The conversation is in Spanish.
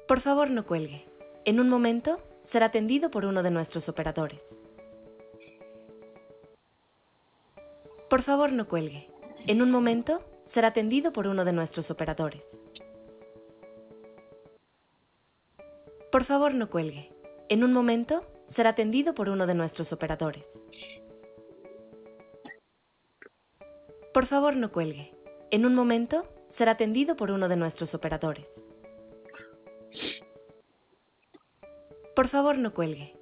Por favor, no cuelgue. En un momento será atendido por uno de nuestros operadores. Por favor, no cuelgue. En un momento será atendido por uno de nuestros operadores. Por favor, no cuelgue. En un momento será atendido por uno de nuestros operadores. Por favor, no cuelgue. En un momento será atendido por uno de nuestros operadores. Por favor, no cuelgue.